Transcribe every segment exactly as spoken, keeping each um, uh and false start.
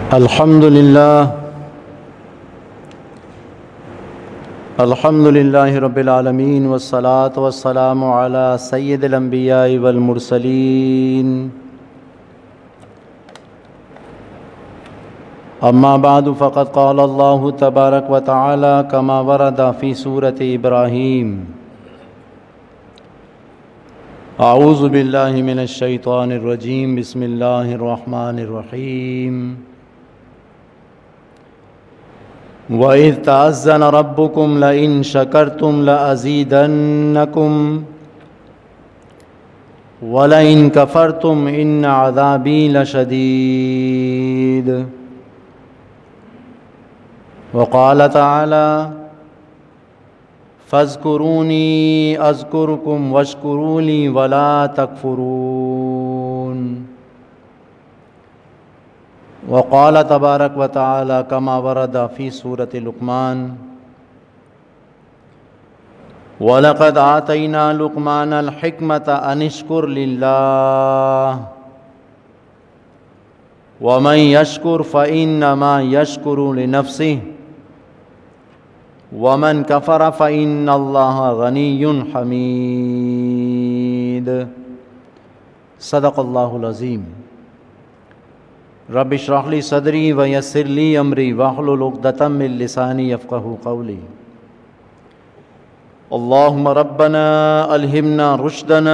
الحمد لله الحمد لله رب العالمين والصلاة والسلام على سيد الأنبياء والمرسلين أما بعد فقد قال الله تبارك وتعالى كما ورد في سورة إبراهيم أعوذ بالله من الشيطان الرجيم بسم الله الرحمن الرحيم وَإِذْ تَأَذَّنَ رَبُّكُمْ لَئِن شَكَرْتُمْ لَأَزِيدَنَّكُمْ وَلَئِن كَفَرْتُمْ إِنَّ عَذَابِي لَشَدِيدٌ وقال تعالى فاذكروني أذكركم واشكروا لي ولا تكفرون وقال تبارك وتعالى كما ورد في سورة لقمان وَلَقَدْ آتَيْنَا لُقْمَانَ الْحِكْمَةَ أَنِ اشْكُرْ لِلَّهِ وَمَنْ يَشْكُرْ فَإِنَّمَا يَشْكُرُ لِنَفْسِهِ وَمَنْ كَفَرَ فَإِنَّ اللَّهَ غَنِيٌّ حَمِيدٌ صدق اللہ العظیم رب اشرح لی صدری ویسر لی امری واحلل عقدۃ من لسانی یفقہوا قولی اللہم ربنا الہمنا رشدنا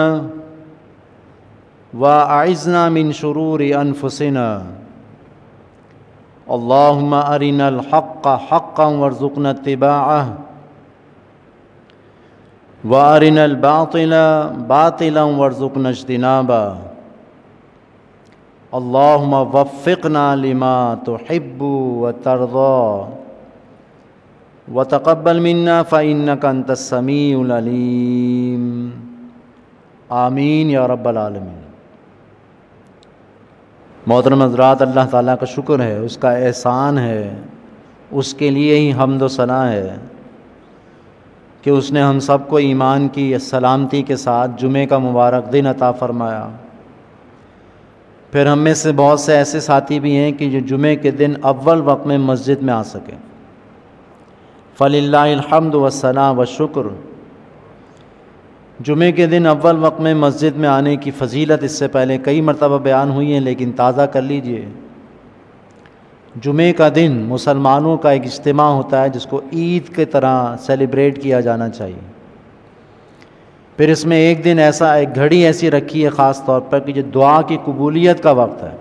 واعذنا من شرور انفسنا اللہم ارنا الحق حقا وارزقنا اتباعہ وارنا الباطل باطلا وارزقنا اجتنابہ اللہم وفقنا لما تحب وترضى وتقبل منا فإنك أنت السمیع العلیم آمین یا رب العالمین۔ محترم حضرات، اللہ تعالیٰ کا شکر ہے، اس کا احسان ہے، اس کے لیے ہی حمد و ثنا ہے کہ اس نے ہم سب کو ایمان کی سلامتی کے ساتھ جمعے کا مبارک دن عطا فرمایا۔ پھر ہم میں سے بہت سے ایسے ساتھی بھی ہیں کہ جو جمعے کے دن اول وقت میں مسجد میں آ سکیں۔ فَلِلَّهِ الْحَمْدُ وَالثَّنَاءُ وَالشُّكْرُ۔ جمعے کے دن اول وقت میں مسجد میں آنے کی فضیلت اس سے پہلے کئی مرتبہ بیان ہوئی ہیں، لیکن تازہ کر لیجئے۔ جمعے کا دن مسلمانوں کا ایک اجتماع ہوتا ہے جس کو عید کی طرح سیلیبریٹ کیا جانا چاہیے۔ پھر اس میں ایک دن ایسا، ایک گھڑی ایسی رکھی ہے خاص طور پر کہ جو دعا کی قبولیت کا وقت ہے،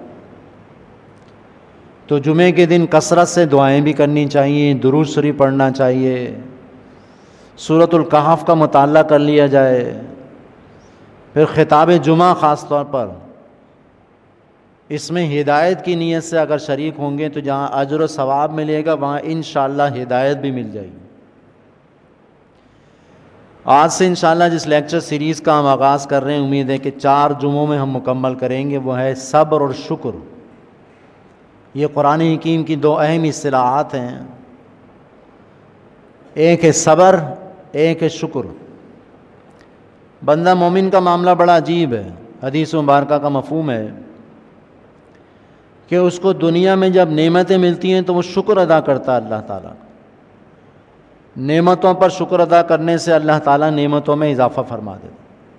تو جمعے کے دن کثرت سے دعائیں بھی کرنی چاہیے، درود شریف پڑھنا چاہیے، سورۃ الکہف کا مطالعہ کر لیا جائے۔ پھر خطاب جمعہ خاص طور پر اس میں ہدایت کی نیت سے اگر شریک ہوں گے تو جہاں اجر و ثواب ملے گا وہاں انشاءاللہ ہدایت بھی مل جائے گی۔ آج سے انشاءاللہ جس لیکچر سیریز کا ہم آغاز کر رہے ہیں، امید ہے کہ چار جمعوں میں ہم مکمل کریں گے، وہ ہے صبر اور شکر۔ یہ قرآن حکیم کی دو اہم اصطلاحات ہیں، ایک ہے صبر، ایک ہے شکر۔ بندہ مومن کا معاملہ بڑا عجیب ہے، حدیث مبارکہ کا مفہوم ہے کہ اس کو دنیا میں جب نعمتیں ملتی ہیں تو وہ شکر ادا کرتا ہے اللہ تعالیٰ کا۔ نعمتوں پر شکر ادا کرنے سے اللہ تعالیٰ نعمتوں میں اضافہ فرما دیتا۔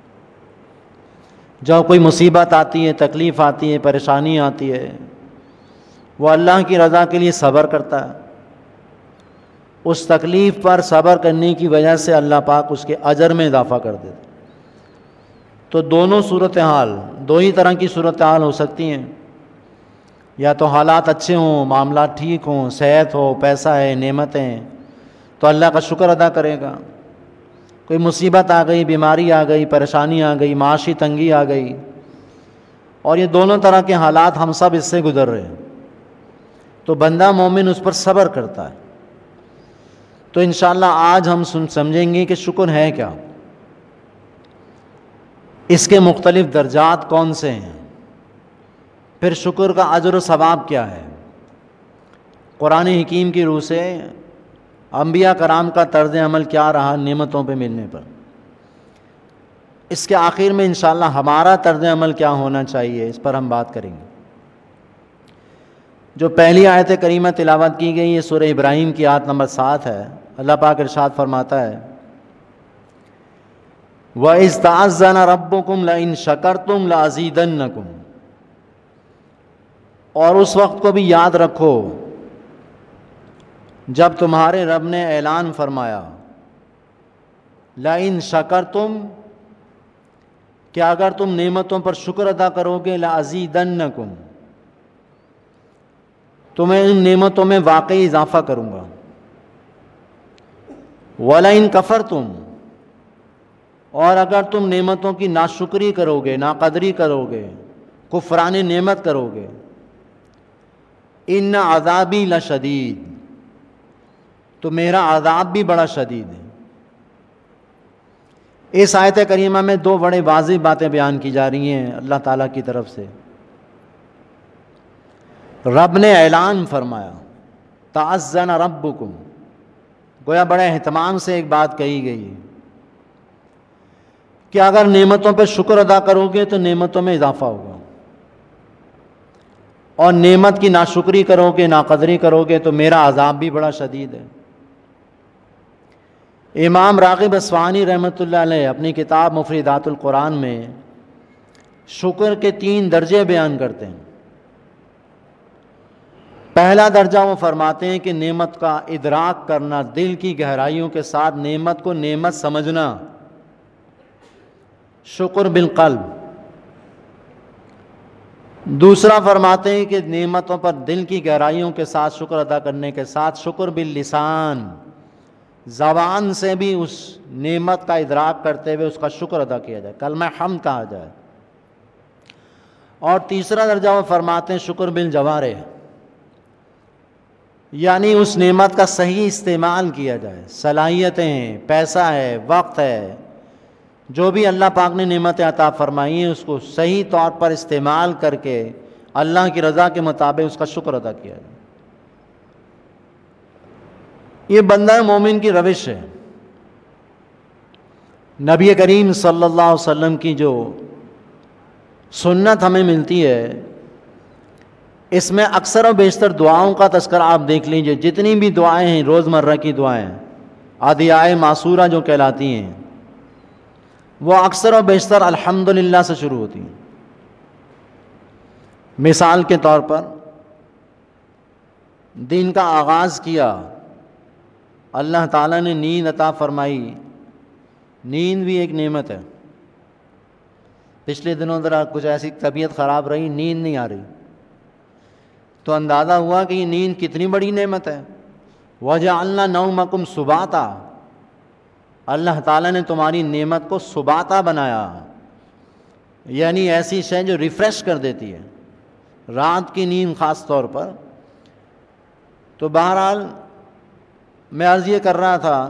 جب کوئی مصیبت آتی ہے، تکلیف آتی ہے، پریشانی آتی ہے، وہ اللہ کی رضا کے لیے صبر کرتا ہے۔ اس تکلیف پر صبر کرنے کی وجہ سے اللہ پاک اس کے اجر میں اضافہ کر دیتا۔ تو دونوں صورتحال، دو ہی طرح کی صورتحال ہو سکتی ہیں، یا تو حالات اچھے ہوں، معاملات ٹھیک ہوں، صحت ہو، پیسہ ہے، نعمتیں، تو اللہ کا شکر ادا کرے گا۔ کوئی مصیبت آ گئی، بیماری آ گئی، پریشانی آ گئی، معاشی تنگی آ گئی، اور یہ دونوں طرح کے حالات ہم سب اس سے گزر رہے ہیں، تو بندہ مومن اس پر صبر کرتا ہے۔ تو انشاءاللہ آج ہم سمجھیں گے کہ شکر ہے کیا، اس کے مختلف درجات کون سے ہیں، پھر شکر کا اجر و ثواب کیا ہے۔ قرآن حکیم کی روح سے انبیاء کرام کا طرز عمل کیا رہا نعمتوں پہ ملنے پر، اس کے آخر میں انشاءاللہ ہمارا طرز عمل کیا ہونا چاہیے، اس پر ہم بات کریں گے۔ جو پہلی آیت کریمہ تلاوت کی گئی یہ سورہ ابراہیم کی آیت نمبر سات ہے. اللہ پاک ارشاد فرماتا ہے وَإِذْ تَعَذَّنَ رَبُّكُمْ لَئِن شَكَرْتُمْ لَأَزِيدَنَّكُمْ. اور اس وقت کو بھی یاد رکھو جب تمہارے رب نے اعلان فرمایا لَئِن شَكَرْتُمْ کہ اگر تم نعمتوں پر شکر ادا کرو گے لَأَزِيدَنَّكُمْ تمہیں ان نعمتوں میں واقعی اضافہ کروں گا. وَلَئِن كَفَرْتُمْ اور اگر تم نعمتوں کی ناشکری کرو گے ناقدری کرو گے کفران نعمت کرو گے إِنَّ عَذَابِي لَشَدِيدٌ تو میرا عذاب بھی بڑا شدید ہے. اس آیت کریمہ میں دو بڑے واضح باتیں بیان کی جا رہی ہیں اللہ تعالیٰ کی طرف سے. رب نے اعلان فرمایا تعزن ربکم گویا بڑے اہتمام سے ایک بات کہی گئی کہ اگر نعمتوں پہ شکر ادا کرو گے تو نعمتوں میں اضافہ ہوگا اور نعمت کی ناشکری کرو گے ناقدری کرو گے تو میرا عذاب بھی بڑا شدید ہے. امام راغب اصفہانی رحمۃ اللہ علیہ اپنی کتاب مفردات القرآن میں شکر کے تین درجے بیان کرتے ہیں. پہلا درجہ وہ فرماتے ہیں کہ نعمت کا ادراک کرنا دل کی گہرائیوں کے ساتھ نعمت کو نعمت سمجھنا شکر بالقلب. دوسرا فرماتے ہیں کہ نعمتوں پر دل کی گہرائیوں کے ساتھ شکر ادا کرنے کے ساتھ شکر باللسان زبان سے بھی اس نعمت کا ادراک کرتے ہوئے اس کا شکر ادا کیا جائے کلمہ حمد کہا جائے. اور تیسرا درجہ وہ فرماتے ہیں شکر بالجوارح یعنی اس نعمت کا صحیح استعمال کیا جائے. صلاحیتیں ہیں پیسہ ہے وقت ہے جو بھی اللہ پاک نے نعمت عطا فرمائی ہیں اس کو صحیح طور پر استعمال کر کے اللہ کی رضا کے مطابق اس کا شکر ادا کیا جائے. یہ بندہ مومن کی روش ہے. نبی کریم صلی اللہ علیہ وسلم کی جو سنت ہمیں ملتی ہے اس میں اکثر و بیشتر دعاؤں کا تذکرہ آپ دیکھ لیجئے. جتنی بھی دعائیں ہیں روزمرہ کی دعائیں ادعیائے معصورہ جو کہلاتی ہیں وہ اکثر و بیشتر الحمدللہ سے شروع ہوتی ہیں. مثال کے طور پر دن کا آغاز کیا اللہ تعالیٰ نے نیند عطا فرمائی. نیند بھی ایک نعمت ہے. پچھلے دنوں ذرا کچھ ایسی طبیعت خراب رہی نیند نہیں آ رہی تو اندازہ ہوا کہ یہ نیند کتنی بڑی نعمت ہے. وَجَعَلْنَا نَوْمَكُمْ سُبَاتًا اللہ تعالیٰ نے تمہاری نعمت کو سباتا بنایا یعنی ایسی شے جو ریفریش کر دیتی ہے رات کی نیند خاص طور پر. تو بہرحال میں عرض یہ کر رہا تھا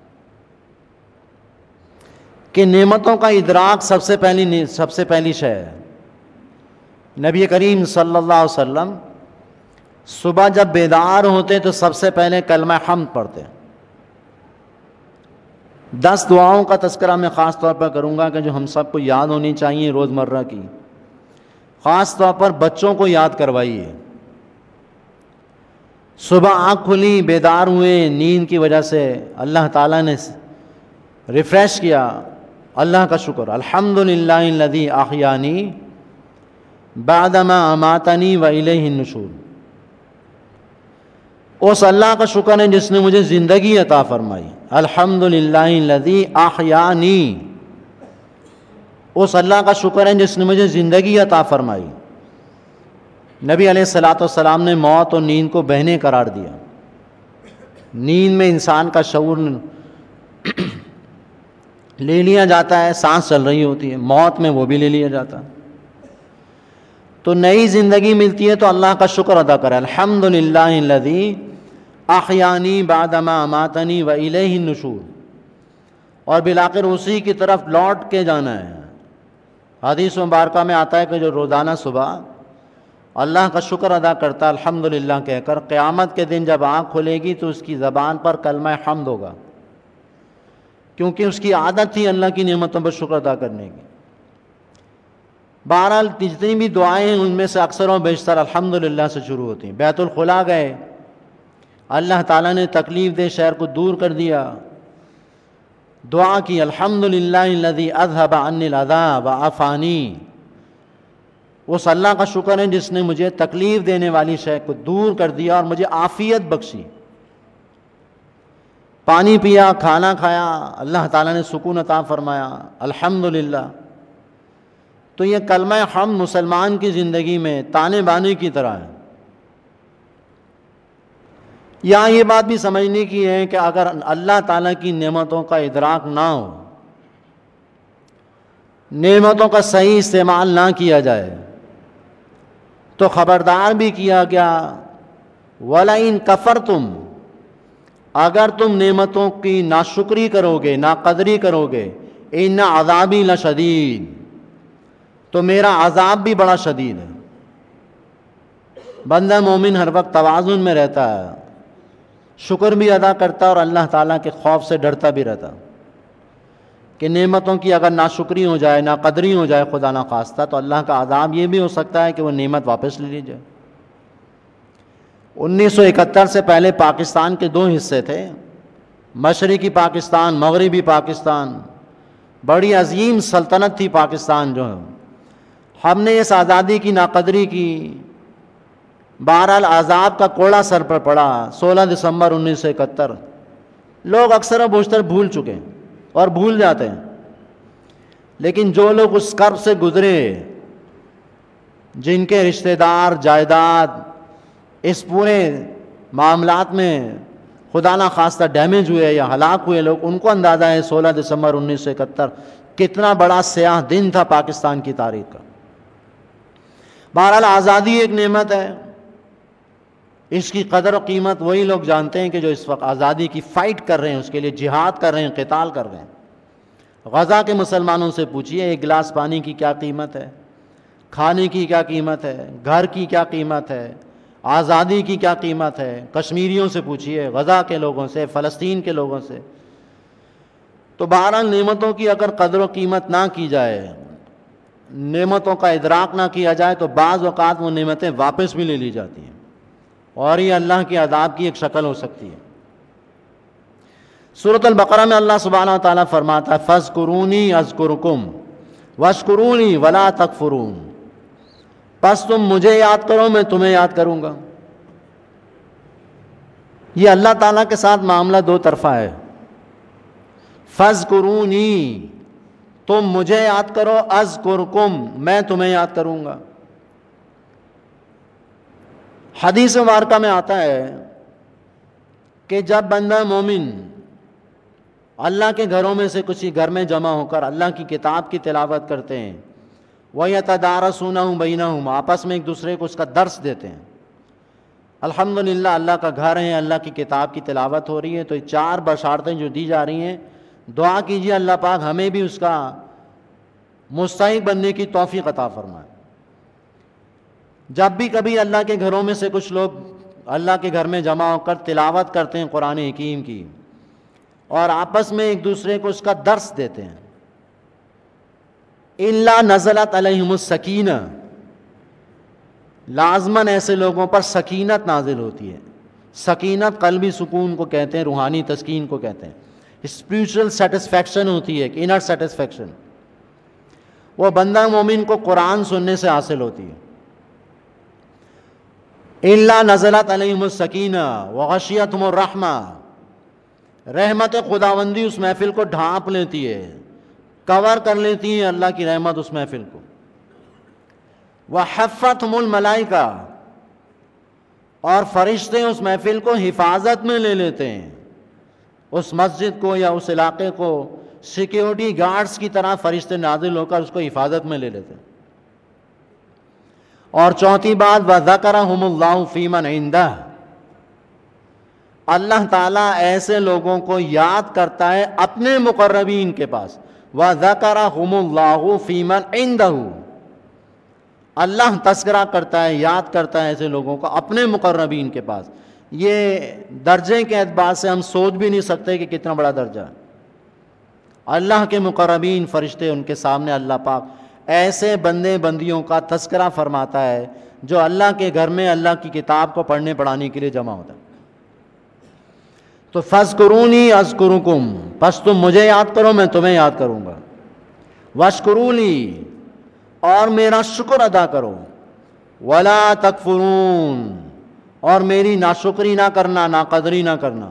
کہ نعمتوں کا ادراک سب سے پہلی سب سے پہلی شے ہے. نبی کریم صلی اللہ علیہ وسلم صبح جب بیدار ہوتے تو سب سے پہلے کلمہ حمد پڑھتے. دس دعاؤں کا تذکرہ میں خاص طور پر کروں گا کہ جو ہم سب کو یاد ہونی چاہیے روزمرہ کی. خاص طور پر بچوں کو یاد کروائیے. صبح آنکھ کھلی بیدار ہوئے نیند کی وجہ سے اللہ تعالیٰ نے ریفریش کیا اللہ کا شکر الحمدللہ الذی احیانی بعدما اماتنی والیہ النشور. اس اللہ کا شکر ہے جس نے مجھے زندگی عطا فرمائی. الحمدللہ الذی احیانی اس اللہ کا شکر ہے جس نے مجھے زندگی عطا فرمائی. نبی علیہ الصلوۃ والسلام نے موت اور نیند کو بہنیں قرار دیا. نیند میں انسان کا شعور لے لیا جاتا ہے سانس چل رہی ہوتی ہے موت میں وہ بھی لے لیا جاتا ہے تو نئی زندگی ملتی ہے تو اللہ کا شکر ادا کرے. الحمدللہ الذی احیانی بعدما اماتنی والیہ النشور. اور بالآخر اسی کی طرف لوٹ کے جانا ہے. حدیث مبارکہ میں آتا ہے کہ جو روزانہ صبح اللہ کا شکر ادا کرتا الحمدللہ کہہ کر قیامت کے دن جب آنکھ کھلے گی تو اس کی زبان پر کلمہ حمد ہوگا کیونکہ اس کی عادت تھی اللہ کی نعمتوں پر شکر ادا کرنے کی. بہرحال جتنی بھی دعائیں ہیں ان میں سے اکثر و بیشتر الحمدللہ سے شروع ہوتی ہیں. بیت الخلا گئے, اللہ تعالیٰ نے تکلیف دہ شہر کو دور کر دیا, دعا کی الحمدللہ الذی اذھب عنی الاذی وعافانی. اس اللہ کا شکر ہے جس نے مجھے تکلیف دینے والی شے کو دور کر دیا اور مجھے عافیت بخشی. پانی پیا, کھانا کھایا, اللہ تعالیٰ نے سکون عطا فرمایا, الحمدللہ. تو یہ کلمہ حمد مسلمان کی زندگی میں تانے بانے کی طرح ہے. یہاں یہ بات بھی سمجھنے کی ہے کہ اگر اللہ تعالیٰ کی نعمتوں کا ادراک نہ ہو, نعمتوں کا صحیح استعمال نہ کیا جائے, تو خبردار بھی کیا گیا وَلَئِن كَفَرْتُمْ, اگر تم نعمتوں کی ناشکری کرو گے, ناقدری کرو گے, إِنَّ عَذَابِي لَشَدِيدٌ, تو میرا عذاب بھی بڑا شدید ہے. بندہ مومن ہر وقت توازن میں رہتا ہے, شکر بھی ادا کرتا ہے اور اللہ تعالیٰ کے خوف سے ڈرتا بھی رہتا کہ نعمتوں کی اگر ناشکری ہو جائے, ناقدری ہو جائے خدا نخواستہ, تو اللہ کا عذاب یہ بھی ہو سکتا ہے کہ وہ نعمت واپس لے لی جائے. انیس سو اکہتر سے پہلے پاکستان کے دو حصے تھے, مشرقی پاکستان, مغربی پاکستان. بڑی عظیم سلطنت تھی پاکستان جو ہے. ہم نے اس آزادی کی ناقدری کی, بہرحال عذاب کا کوڑا سر پر پڑا. سولہ دسمبر انیس سو اکہتر لوگ اکثر و بیشتر بھول چکے ہیں اور بھول جاتے ہیں, لیکن جو لوگ اس کرب سے گزرے, جن کے رشتہ دار, جائیداد اس پورے معاملات میں خدا نہ خواستہ ڈیمیج ہوئے یا ہلاک ہوئے لوگ, ان کو اندازہ ہے سولہ دسمبر انیس سو اکہتر کتنا بڑا سیاہ دن تھا پاکستان کی تاریخ کا. بہرحال آزادی ایک نعمت ہے, اس کی قدر و قیمت وہی لوگ جانتے ہیں کہ جو اس وقت آزادی کی فائٹ کر رہے ہیں, اس کے لیے جہاد کر رہے ہیں, قتال کر رہے ہیں. غزہ کے مسلمانوں سے پوچھئے ایک گلاس پانی کی کیا قیمت ہے, کھانے کی کیا قیمت ہے, گھر کی کیا قیمت ہے, آزادی کی کیا قیمت ہے. کشمیریوں سے پوچھئے, غزہ کے لوگوں سے, فلسطین کے لوگوں سے. تو بہرحال نعمتوں کی اگر قدر و قیمت نہ کی جائے, نعمتوں کا ادراک نہ کیا جائے, تو بعض اوقات وہ نعمتیں واپس بھی لے لی جاتی ہیں, اور یہ اللہ کے عذاب کی ایک شکل ہو سکتی ہے. سورۃ البقرہ میں اللہ سبحانہ و تعالیٰ فرماتا ہے فَاذْكُرُونِي أَذْكُرْكُمْ وَاشْكُرُونِي وَلَا تَكْفُرُونَ, پس تم مجھے یاد کرو میں تمہیں یاد کروں گا. یہ اللہ تعالیٰ کے ساتھ معاملہ دو طرفہ ہے. فَاذْكُرُونِي, تم مجھے یاد کرو, اذکرکم, میں تمہیں یاد کروں گا. حدیث مبارکہ میں آتا ہے کہ جب بندہ مومن اللہ کے گھروں میں سے کسی گھر میں جمع ہو کر اللہ کی کتاب کی تلاوت کرتے ہیں, وَيَتَدَارَسُونَهُ بَيْنَهُمْ, آپس میں ایک دوسرے کو اس کا درس دیتے ہیں. الحمدللہ اللہ کا گھر ہے, اللہ کی کتاب کی تلاوت ہو رہی ہے, تو یہ چار بشارتیں جو دی جا رہی ہیں, دعا کیجیے اللہ پاک ہمیں بھی اس کا مستحق بننے کی توفیق عطا فرمائے. جب بھی کبھی اللہ کے گھروں میں سے کچھ لوگ اللہ کے گھر میں جمع ہو کر تلاوت کرتے ہیں قرآن حکیم کی, اور آپس میں ایک دوسرے کو اس کا درس دیتے ہیں, اِلَّا نَزَلَتْ عَلَيْهِمُ السَّكِينَةُ, لازماً ایسے لوگوں پر سکینت نازل ہوتی ہے. سکینت قلبی سکون کو کہتے ہیں, روحانی تسکین کو کہتے ہیں. اسپریچول سیٹسفیکشن ہوتی ہے, انر سیٹسفیکشن, وہ بندہ مومن کو قرآن سننے سے حاصل ہوتی ہے. اِلَّا نَزَلَتْ عَلَيْهِمُ السَّكِينَةُ وَغَشِيَتْهُمُ الرَّحْمَةُ, رحمت خداوندی اس محفل کو ڈھانپ لیتی ہے, کور کر لیتی ہے اللہ کی رحمت اس محفل کو. وَحَفَّتْهُمُ الْمَلَائِكَةُ, اور فرشتے اس محفل کو حفاظت میں لے لیتے ہیں. اس مسجد کو یا اس علاقے کو سیکیورٹی گارڈز کی طرح فرشتے نازل ہو کر اس کو حفاظت میں لے لیتے ہیں. اور چوتھی بات وَذَكَرَهُمُ اللَّهُ فِي مَنْ عِنْدَهُ, اللہ تعالیٰ ایسے لوگوں کو یاد کرتا ہے اپنے مقربین کے پاس. وَذَكَرَهُمُ اللَّهُ فِي مَنْ عِنْدَهُ, اللہ تذکرہ کرتا ہے, یاد کرتا ہے ایسے لوگوں کو اپنے مقربین کے پاس. یہ درجے کے اعتبار سے ہم سوچ بھی نہیں سکتے کہ کتنا بڑا درجہ ہے. اللہ کے مقربین فرشتے, ان کے سامنے اللہ پاک ایسے بندے بندیوں کا تذکرہ فرماتا ہے جو اللہ کے گھر میں اللہ کی کتاب کو پڑھنے پڑھانے کے لیے جمع ہوتا ہے. تو فاذکرونی اذکرکم، پس تم مجھے یاد کرو میں تمہیں یاد کروں گا. واشکرولی، اور میرا شکر ادا کرو. ولا تکفرون، اور میری ناشکری نہ کرنا، ناقدری نہ کرنا.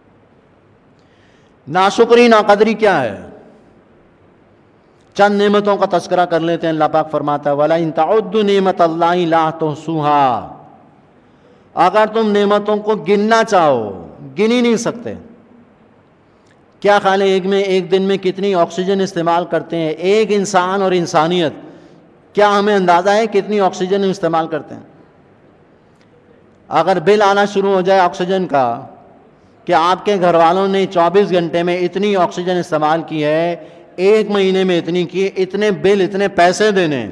ناشکری ناقدری کیا ہے؟ چند نعمتوں کا تذکرہ کر لیتے ہیں. اللہ پاک فرماتا ہے وَلَئِن تَعُدُّوا نِعْمَتَ اللَّهِ لَا تُحْصُوهَا، اگر تم نعمتوں کو گننا چاہو گن ہی نہیں سکتے. کیا خیال ہے ایک میں ایک دن میں کتنی آکسیجن استعمال کرتے ہیں ایک انسان اور انسانیت؟ کیا ہمیں اندازہ ہے کتنی آکسیجن استعمال کرتے ہیں؟ اگر بل آنا شروع ہو جائے آکسیجن کا کہ آپ کے گھر والوں نے چوبیس گھنٹے میں اتنی آکسیجن استعمال کی ہے، ایک مہینے میں اتنی کی، اتنے بل، اتنے پیسے دینے.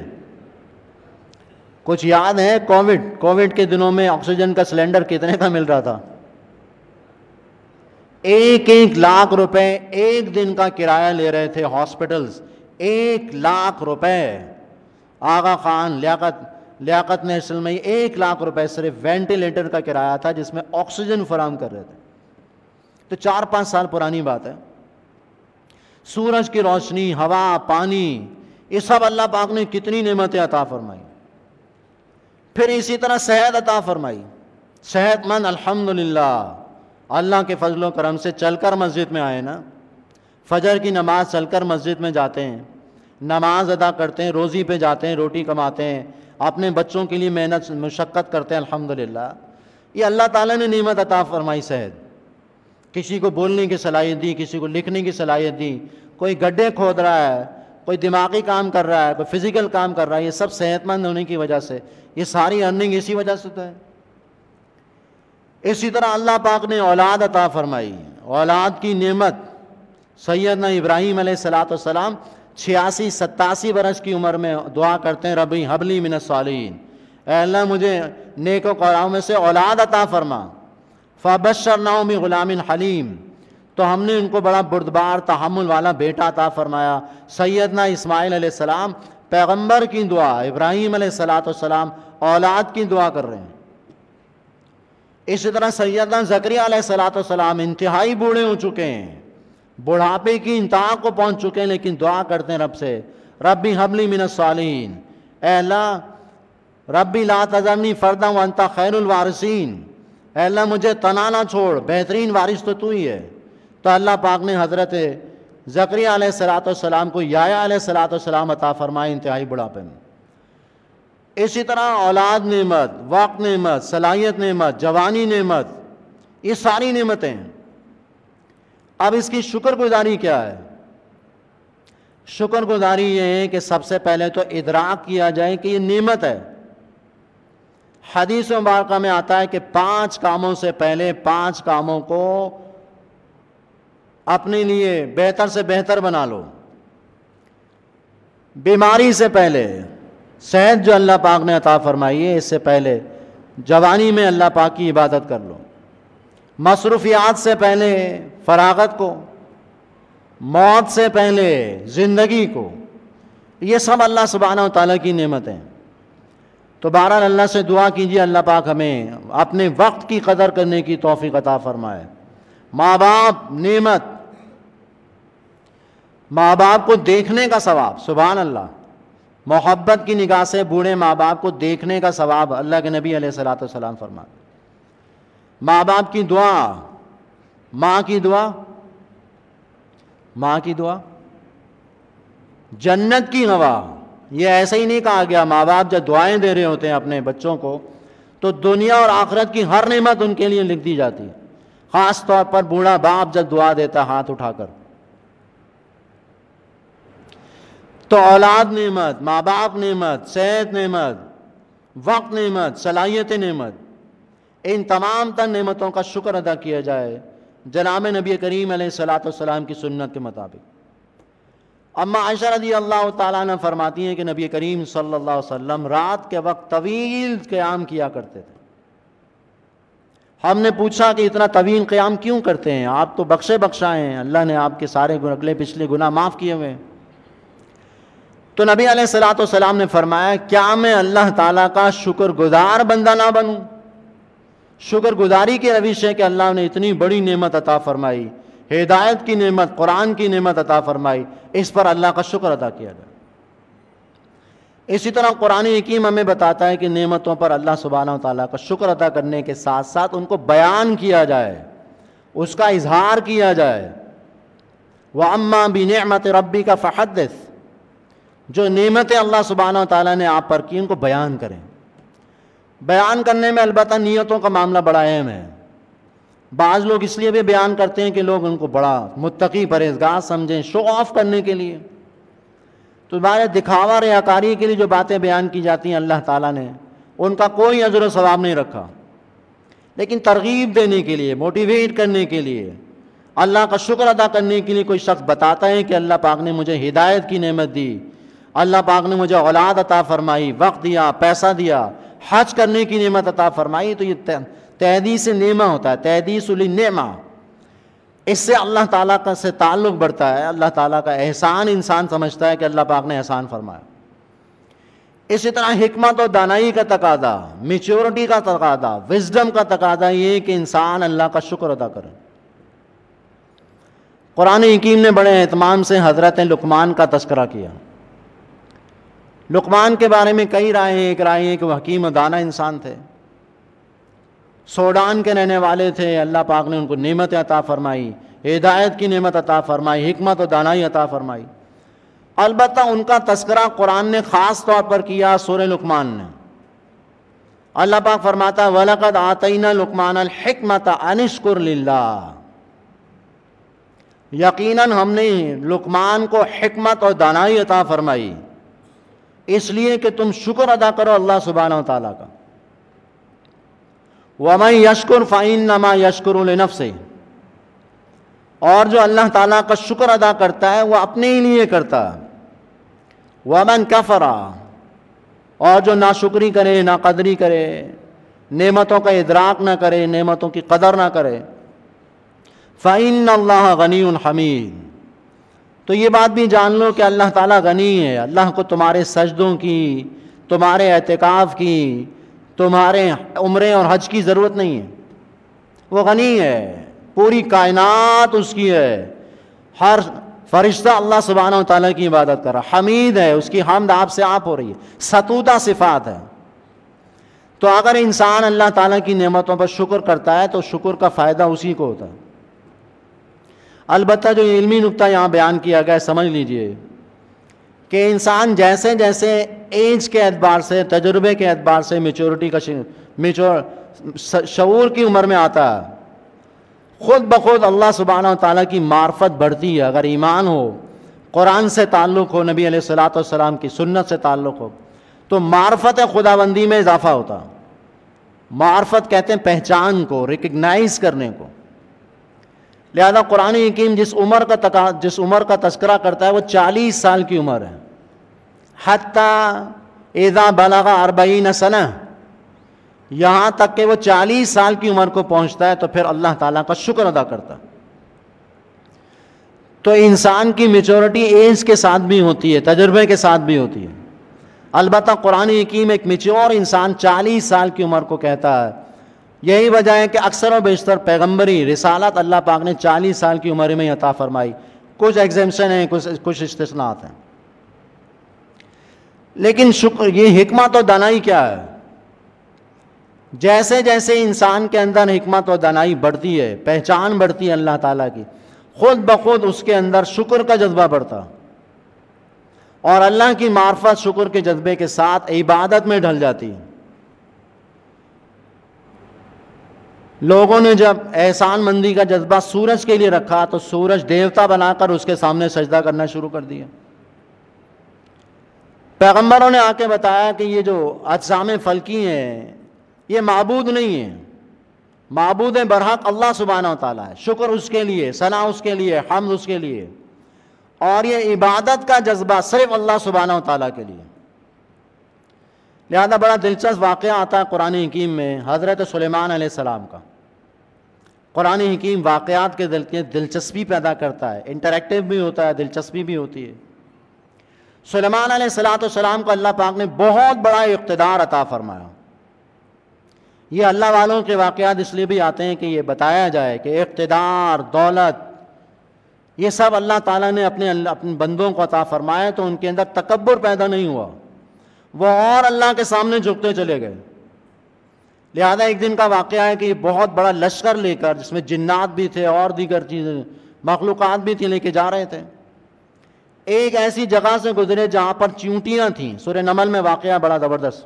کچھ یاد ہے کووڈ کووڈ کے دنوں میں آکسیجن کا سلنڈر کتنے کا مل رہا تھا؟ ایک ایک لاکھ روپے ایک دن کا کرایہ لے رہے تھے ہاسپٹلز. ایک لاکھ روپے آغا خان لیاقت لیاقت نیشنل میں ایک لاکھ روپے صرف وینٹیلیٹر کا کرایہ تھا جس میں آکسیجن فراہم کر رہے تھے. تو چار پانچ سال پرانی بات ہے. سورج کی روشنی، ہوا، پانی، یہ سب اللہ پاک نے کتنی نعمتیں عطا فرمائی. پھر اسی طرح صحت عطا فرمائی. صحت مند الحمدللہ، اللہ کے فضل و کرم سے چل کر مسجد میں آئے نا، فجر کی نماز چل کر مسجد میں جاتے ہیں، نماز ادا کرتے ہیں، روزی پہ جاتے ہیں، روٹی کماتے ہیں، اپنے بچوں کے لیے محنت مشقت کرتے ہیں. الحمدللہ یہ اللہ تعالیٰ نے نعمت عطا فرمائی. صحت، کسی کو بولنے کی صلاحیت دی، کسی کو لکھنے کی صلاحیت دی، کوئی گڈھے کھود رہا ہے، کوئی دماغی کام کر رہا ہے، کوئی فزیکل کام کر رہا ہے. یہ سب صحت مند ہونے کی وجہ سے، یہ ساری ارننگ اسی وجہ سے تو ہے. اسی طرح اللہ پاک نے اولاد عطا فرمائی. اولاد کی نعمت، سیدنا ابراہیم علیہ الصلاۃ والسلام چھیاسی ستاسی برس کی عمر میں دعا کرتے ہیں ربی حبلی من الصالحین، اے اللہ مجھے نیک و قرآن میں سے اولاد عطا فرما. فبشرناہ بغلام حلیم، تو ہم نے ان کو بڑا بردبار تحمل والا بیٹا عطا فرمایا. سیدنا اسماعیل علیہ السلام پیغمبر کی دعا، ابراہیم علیہ الصلاۃ والسلام اولاد کی دعا کر رہے ہیں. اسی طرح سیدنا زکریا علیہ الصلاۃ والسلام انتہائی بوڑھے ہو چکے ہیں، بڑھاپے کی انتہا کو پہنچ چکے ہیں، لیکن دعا کرتے ہیں رب سے ربی حبلی من الصالحین، اے اللہ ربی لا تذرنی فردا وانت خیر الوارثین، اے اللہ مجھے تنہا نہ چھوڑ، بہترین وارث تو تو ہی ہے. تو اللہ پاک نے حضرت زکریا علیہ الصلاۃ والسلام کو یحییٰ علیہ الصلاۃ والسلام عطا فرمائے انتہائی بڑھاپے میں. اسی طرح اولاد نعمت، وقت نعمت، صلاحیت نعمت، جوانی نعمت، یہ ساری نعمتیں ہیں. اب اس کی شکر گزاری کیا ہے؟ شکر گزاری یہ ہے کہ سب سے پہلے تو ادراک کیا جائے کہ یہ نعمت ہے. حدیث مبارکہ میں آتا ہے کہ پانچ کاموں سے پہلے پانچ کاموں کو اپنے لیے بہتر سے بہتر بنا لو. بیماری سے پہلے صحت جو اللہ پاک نے عطا فرمائی ہے، اس سے پہلے جوانی میں اللہ پاک کی عبادت کر لو. مصروفیات سے پہلے فراغت کو، موت سے پہلے زندگی کو، یہ سب اللہ سبحانہ و تعالیٰ کی نعمتیں ہیں. تو بہرحال اللہ سے دعا کیجیے اللہ پاک ہمیں اپنے وقت کی قدر کرنے کی توفیق عطا فرمائے. ماں باپ نعمت، ماں باپ کو دیکھنے کا ثواب، سبحان اللہ، محبت کی نگاہ سے بوڑھے ماں باپ کو دیکھنے کا ثواب اللہ کے نبی علیہ الصلوۃ والسلام فرماتے. ماں باپ کی دعا، ماں کی دعا، ماں کی دعا جنت کی گواہ. یہ ایسا ہی نہیں کہا گیا ماں باپ جب دعائیں دے رہے ہوتے ہیں اپنے بچوں کو تو دنیا اور آخرت کی ہر نعمت ان کے لیے لکھ دی جاتی ہے. خاص طور پر بوڑھا باپ جب دعا دیتا ہاتھ اٹھا کر. تو اولاد نعمت، ماں باپ نعمت، صحت نعمت، وقت نعمت، صلاحیت نعمت، ان تمام تر نعمتوں کا شکر ادا کیا جائے جناب نبی کریم علیہ الصلوۃ والسلام کی سنت کے مطابق. اما عائشہ رضی اللہ تعالیٰ عنہ فرماتی ہیں کہ نبی کریم صلی اللہ علیہ وسلم رات کے وقت طویل قیام کیا کرتے تھے. ہم نے پوچھا کہ اتنا طویل قیام کیوں کرتے ہیں؟ آپ تو بخشے بخشائے ہیں، اللہ نے آپ کے سارے اگلے پچھلے گناہ معاف کیے ہوئے ہیں. تو نبی علیہ الصلوۃ والسلام نے فرمایا کیا میں اللہ تعالیٰ کا شکر گزار بندہ نہ بنوں؟ شکر گزاری کی روش ہے کہ اللہ نے اتنی بڑی نعمت عطا فرمائی، ہدایت کی نعمت، قرآن کی نعمت عطا فرمائی، اس پر اللہ کا شکر ادا کیا جائے۔ اسی طرح قرآن حکیم ہمیں بتاتا ہے کہ نعمتوں پر اللہ سبحانہ و تعالیٰ کا شکر ادا کرنے کے ساتھ ساتھ ان کو بیان کیا جائے، اس کا اظہار کیا جائے۔ وَأَمَّا بِنِعْمَةِ رَبِّكَ فَحَدِّثْ، جو نعمتیں اللہ سبحانہ و تعالیٰ نے آپ پر کی ان کو بیان کریں۔ بیان کرنے میں البتہ نیتوں کا معاملہ بڑا اہم ہے۔ بعض لوگ اس لیے بھی بیان کرتے ہیں کہ لوگ ان کو بڑا متقی پرہیزگار سمجھیں، شو آف کرنے کے لیے۔ تو بارے دکھاوا ریاکاری کے لیے جو باتیں بیان کی جاتی ہیں اللہ تعالیٰ نے ان کا کوئی اجر و ثواب نہیں رکھا، لیکن ترغیب دینے کے لیے، موٹیویٹ کرنے کے لیے، اللہ کا شکر ادا کرنے کے لیے کوئی شخص بتاتا ہے کہ اللہ پاک نے مجھے ہدایت کی نعمت دی، اللہ پاک نے مجھے اولاد عطا فرمائی، وقت دیا، پیسہ دیا، حج کرنے کی نعمت عطا فرمائی، تو یہ تحدیث نعمہ ہوتا ہے، تحدیث للنعمہ۔ اس سے اللہ تعالیٰ کا سے تعلق بڑھتا ہے، اللہ تعالیٰ کا احسان انسان سمجھتا ہے کہ اللہ پاک نے احسان فرمایا۔ اسی طرح حکمت و دانائی کا تقاضا، میچورٹی کا تقاضا، وزڈم کا تقاضا یہ کہ انسان اللہ کا شکر ادا کرے۔ قرآن حکیم نے بڑے اہتمام سے حضرت لقمان کا تذکرہ کیا۔ لقمان کے بارے میں کئی رائے ہیں، ایک رائے ہے کہ وہ حکیم و دانا انسان تھے، سوڈان کے رہنے والے تھے، اللہ پاک نے ان کو نعمت عطا فرمائی، ہدایت کی نعمت عطا فرمائی، حکمت و دانائی عطا فرمائی۔ البتہ ان کا تذکرہ قرآن نے خاص طور پر کیا سورہ لقمان نے۔ اللہ پاک فرماتا ہے وَلَقَدْ آتَيْنَا لُقْمَانَ الْحِكْمَةَ أَنِ اشْكُرْ لِلَّهِ، یقیناً ہم نے لقمان کو حکمت اور دانائی عطا فرمائی اس لیے کہ تم شکر ادا کرو اللہ سبحانہ و تعالیٰ کا۔ وَمَن يَشْكُرْ فَإِنَّمَا يَشْكُرُ لِنَفْسِهِ، اور جو اللہ تعالیٰ کا شکر ادا کرتا ہے وہ اپنے ہی لیے کرتا ہے۔ وَمَن كَفَرَ، اور جو ناشکری کرے، ناقدری کرے، نعمتوں کا ادراک نہ کرے، نعمتوں کی قدر نہ کرے، فَإِنَّ اللَّهَ غَنِيٌّ حَمِيدٌ، تو یہ بات بھی جان لو کہ اللہ تعالیٰ غنی ہے، اللہ کو تمہارے سجدوں کی، تمہارے اعتکاف کی، تمہارے عمرے اور حج کی ضرورت نہیں ہے، وہ غنی ہے، پوری کائنات اس کی ہے، ہر فرشتہ اللہ سبحانہ و تعالیٰ کی عبادت کر رہا، حمید ہے، اس کی حمد آپ سے آپ ہو رہی ہے، ستودہ صفات ہے۔ تو اگر انسان اللہ تعالیٰ کی نعمتوں پر شکر کرتا ہے تو شکر کا فائدہ اسی کو ہوتا ہے۔ البتہ جو علمی نکتہ یہاں بیان کیا گیا ہے سمجھ لیجئے کہ انسان جیسے جیسے ایج کے اعتبار سے، تجربے کے اعتبار سے، میچورٹی کا میچور شعور کی عمر میں آتا ہے، خود بخود اللہ سبحانہ و تعالیٰ کی معرفت بڑھتی ہے۔ اگر ایمان ہو، قرآن سے تعلق ہو، نبی علیہ الصلوۃ والسلام کی سنت سے تعلق ہو، تو معرفت خداوندی میں اضافہ ہوتا۔ معرفت کہتے ہیں پہچان کو، ریکگنائز کرنے کو۔ لہذا قرآن حکیم جس عمر کا تقا جس عمر کا تذکرہ کرتا ہے وہ چالیس سال کی عمر ہے، حتیٰ اذا بلغ اربعین سنہ، یہاں تک کہ وہ چالیس سال کی عمر کو پہنچتا ہے تو پھر اللہ تعالیٰ کا شکر ادا کرتا ہے۔ تو انسان کی میچورٹی ایج کے ساتھ بھی ہوتی ہے، تجربے کے ساتھ بھی ہوتی ہے۔ البتہ قرآن حکیم ایک میچور انسان چالیس سال کی عمر کو کہتا ہے۔ یہی وجہ ہے کہ اکثر و بیشتر پیغمبری رسالت اللہ پاک نے چالیس سال کی عمر میں عطا فرمائی، کچھ ایگزیمشن ہیں، کچھ کچھ استثناءات ہیں۔ لیکن شکر یہ حکمت و دانائی کیا ہے؟ جیسے جیسے انسان کے اندر حکمت و دانائی بڑھتی ہے، پہچان بڑھتی ہے اللہ تعالیٰ کی، خود بخود اس کے اندر شکر کا جذبہ بڑھتا، اور اللہ کی معرفت شکر کے جذبے کے ساتھ عبادت میں ڈھل جاتی ہے۔ لوگوں نے جب احسان مندی کا جذبہ سورج کے لیے رکھا تو سورج دیوتا بنا کر اس کے سامنے سجدہ کرنا شروع کر دیا۔ پیغمبروں نے آ کے بتایا کہ یہ جو اجسام فلکی ہیں یہ معبود نہیں ہیں، معبود برحق اللہ سبحانہ و تعالیٰ ہے، شکر اس کے لیے، ثنا اس کے لیے، حمد اس کے لیے، اور یہ عبادت کا جذبہ صرف اللہ سبحانہ و تعالیٰ کے لیے۔ لہذا بڑا دلچسپ واقعہ آتا ہے قرآن حکیم میں حضرت سلیمان علیہ السلام کا۔ قرآن حکیم واقعات کے دلچسپی پیدا کرتا ہے، انٹریکٹیو بھی ہوتا ہے، دلچسپی بھی ہوتی ہے۔ سلیمان علیہ الصلوۃ والسلام کو اللہ پاک نے بہت بڑا اقتدار عطا فرمایا. یہ اللہ والوں کے واقعات اس لیے بھی آتے ہیں کہ یہ بتایا جائے کہ اقتدار، دولت، یہ سب اللہ تعالیٰ نے اپنے اپنے بندوں کو عطا فرمایا تو ان کے اندر تکبر پیدا نہیں ہوا، وہ اور اللہ کے سامنے جھکتے چلے گئے. لہذا ایک دن کا واقعہ ہے کہ یہ بہت بڑا لشکر لے کر، جس میں جنات بھی تھے اور دیگر چیزیں مخلوقات بھی تھیں، لے کے جا رہے تھے. ایک ایسی جگہ سے گزرے جہاں پر چیونٹیاں تھیں. سورہ نمل میں واقعہ بڑا زبردست.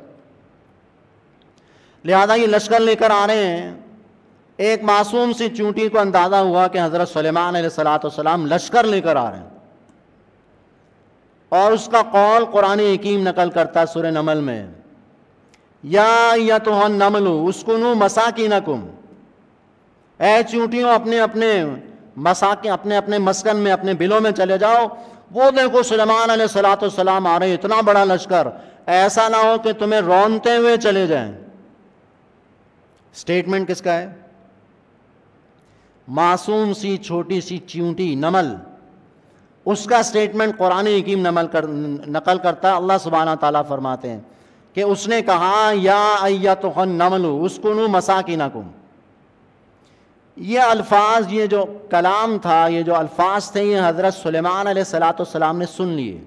لہذا یہ لشکر لے کر آ رہے ہیں. ایک معصوم سی چونٹی کو اندازہ ہوا کہ حضرت سلیمان علیہ الصلوۃ والسلام لشکر لے کر آ رہے ہیں، اور اس کا قول قرآن حکیم نقل کرتا ہے سورہ نمل میں، یا ایتھا النمل اسکنوا مساکنکم، اے چونٹیوں اپنے اپنے مساکن اپنے اپنے مسکن میں، اپنے بلوں میں چلے جاؤ. وہ دیکھو سلیمان علیہ الصلوۃ والسلام آ رہے ہیں، اتنا بڑا لشکر، ایسا نہ ہو کہ تمہیں رونتے ہوئے چلے جائیں. سٹیٹمنٹ کس کا ہے؟ معصوم سی چھوٹی سی چیونٹی نمل، اس کا سٹیٹمنٹ قرآن حکیم نمل کر نقل کرتا ہے. اللہ سبحانہ تعالیٰ فرماتے ہیں کہ اس نے کہا یا ایتھا النمل اسکنوا مساکنکم. یہ الفاظ، یہ جو کلام تھا، یہ جو الفاظ تھے، یہ حضرت سلیمان علیہ الصلوۃ والسلام نے سن لیے.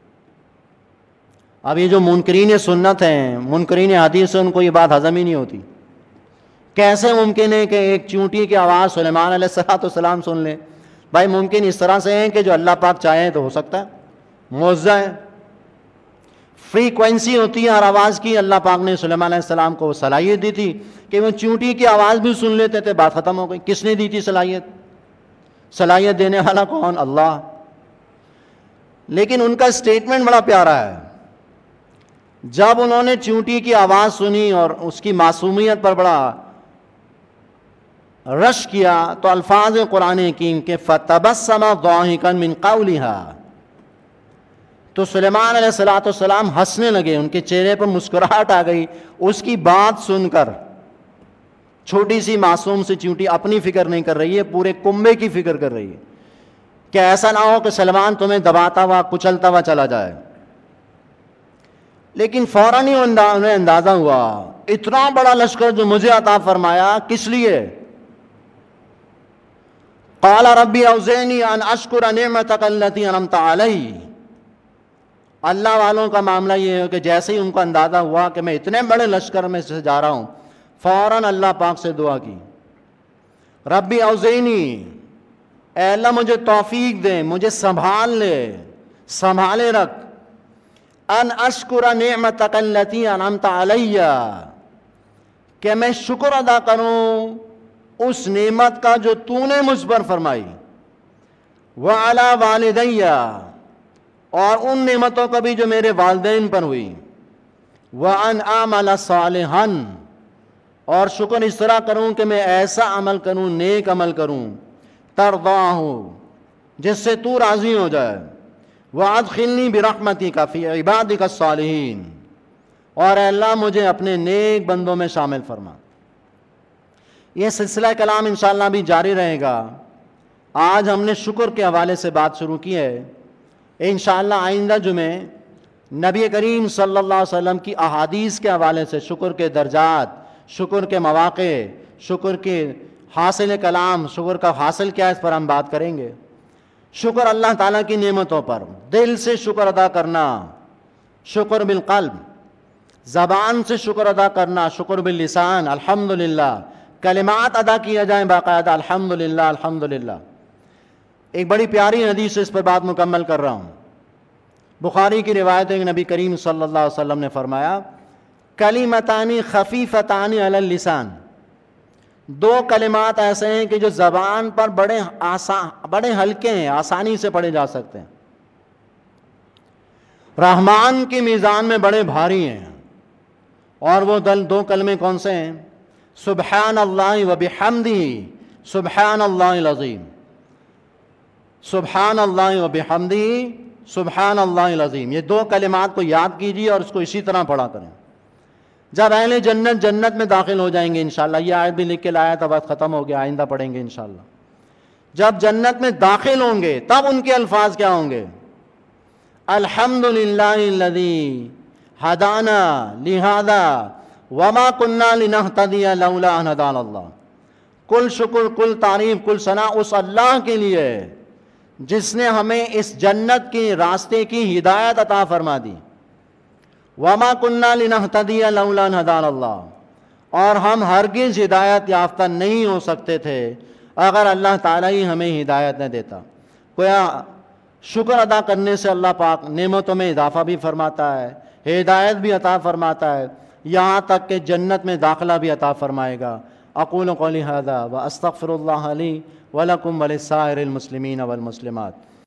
اب یہ جو منکرین سنت ہیں، منکرین حدیث، ان کو یہ بات ہضم ہی نہیں ہوتی. کیسے ممکن ہے کہ ایک چونٹی کی آواز سلیمان علیہ الصلوۃ والسلام سن لیں؟ بھائی ممکن اس طرح سے ہے کہ جو اللہ پاک چاہیں تو ہو سکتا ہے، معجزہ ہے. فریکوینسی ہوتی ہے ہر آواز کی. اللہ پاک نے سلیمان علیہ السلام کو صلاحیت دی تھی کہ وہ چونٹی کی آواز بھی سن لیتے تھے. بات ختم ہو گئی. کس نے دی تھی صلاحیت؟ صلاحیت دینے والا کون؟ اللہ. لیکن ان کا سٹیٹمنٹ بڑا پیارا ہے. جب انہوں نے چونٹی کی آواز سنی اور اس کی معصومیت پر بڑا رش کیا تو الفاظ قرآن حکیم کے فَتَبَسَّمَ ضَاحِكًا مِنْ قَوْلِهَا، تو سلیمان علیہ الصلوۃ والسلام ہنسنے لگے، ان کے چہرے پر مسکراہٹ آ گئی اس کی بات سن کر. چھوٹی سی معصوم سی چونٹی اپنی فکر نہیں کر رہی ہے، پورے کنبے کی فکر کر رہی ہے کہ ایسا نہ ہو کہ سلمان تمہیں دباتا ہوا کچلتا ہوا چلا جائے. لیکن فوراً ہی انہیں اندازہ ہوا اتنا بڑا لشکر جو مجھے عطا فرمایا کس لیے؟ قال ربی اوزعنی ان اشکر نعمتک التی انعمت علی. اللہ والوں کا معاملہ یہ ہے کہ جیسے ہی ان کو اندازہ ہوا کہ میں اتنے بڑے لشکر میں سے جا رہا ہوں، فوراً اللہ پاک سے دعا کی، ربی اوزعنی، اے اللہ مجھے توفیق دے، مجھے سنبھال لے، سنبھالے رکھ، ان اشکر نعمتک التی انعمت علی، کہ میں شکر ادا کروں اس نعمت کا جو تو نے مجھ پر فرمائی، وعلی والدی، اور ان نعمتوں کا بھی جو میرے والدین پر ہوئی، وان اعمل صالحا، اور شکر اس طرح کروں کہ میں ایسا عمل کروں، نیک عمل کروں، ترضاہ، جس سے تو راضی ہو جائے، وادخلنی برحمتک فی عبادک الصالحین، اور اے اللہ مجھے اپنے نیک بندوں میں شامل فرما. یہ سلسلہ کلام انشاءاللہ بھی جاری رہے گا. آج ہم نے شکر کے حوالے سے بات شروع کی ہے. انشاءاللہ آئندہ جمعے نبی کریم صلی اللہ علیہ وسلم کی احادیث کے حوالے سے شکر کے درجات، شکر کے مواقع، شکر کے حاصل کلام، شکر کا حاصل کیا ہے، اس پر ہم بات کریں گے. شکر اللہ تعالیٰ کی نعمتوں پر دل سے شکر ادا کرنا، شکر بالقلب، زبان سے شکر ادا کرنا، شکر باللسان، الحمدللہ، کلمات ادا کیا جائیں باقاعدہ، الحمدللہ الحمدللہ. ایک بڑی پیاری حدیث سے اس پر بات مکمل کر رہا ہوں. بخاری کی روایت ہے کہ نبی کریم صلی اللہ علیہ وسلم نے فرمایا، کلمتان خفیفتان علی اللسان، دو کلمات ایسے ہیں کہ جو زبان پر بڑے آسان، بڑے ہلکے ہیں، آسانی سے پڑھے جا سکتے ہیں، رحمان کی میزان میں بڑے بھاری ہیں. اور وہ دل دو کلمے کون سے ہیں؟ سبحان اللہ و بحمدہ، سبحان اللہ العظیم، سبحان اللہ و بحمدہ، سبحان اللہ العظیم. یہ دو کلمات کو یاد کیجیے اور اس کو اسی طرح پڑھا کریں. جب اہل جنت جنت میں داخل ہو جائیں گے انشاءاللہ، یہ آیت بھی لکھ کے لایا تھا، وقت ختم ہو گیا، آئندہ پڑھیں گے انشاءاللہ. جب جنت میں داخل ہوں گے تب ان کے الفاظ کیا ہوں گے؟ الحمد للہ الذی ہدانا لہذا وما کننا لنہتدی لولا ان ہدانا اللہ. کل شکر، کل تعریف، کل ثنا اس اللہ کے لیے جس نے ہمیں اس جنت کے راستے کی ہدایت عطا فرما دی. وما کننا لنہتدی لولا ان ہدانا اللہ، اور ہم ہرگز ہدایت یافتہ نہیں ہو سکتے تھے اگر اللہ تعالیٰ ہی ہمیں ہدایت نہ دیتا. گویا شکر ادا کرنے سے اللہ پاک نعمتوں میں اضافہ بھی فرماتا ہے، ہدایت بھی عطا فرماتا ہے، یہاں تک کہ جنت میں داخلہ بھی عطا فرمائے گا. اقول قولی ھذا واستغفر اللہ لی ولکم ولسائر المسلمین والمسلمات.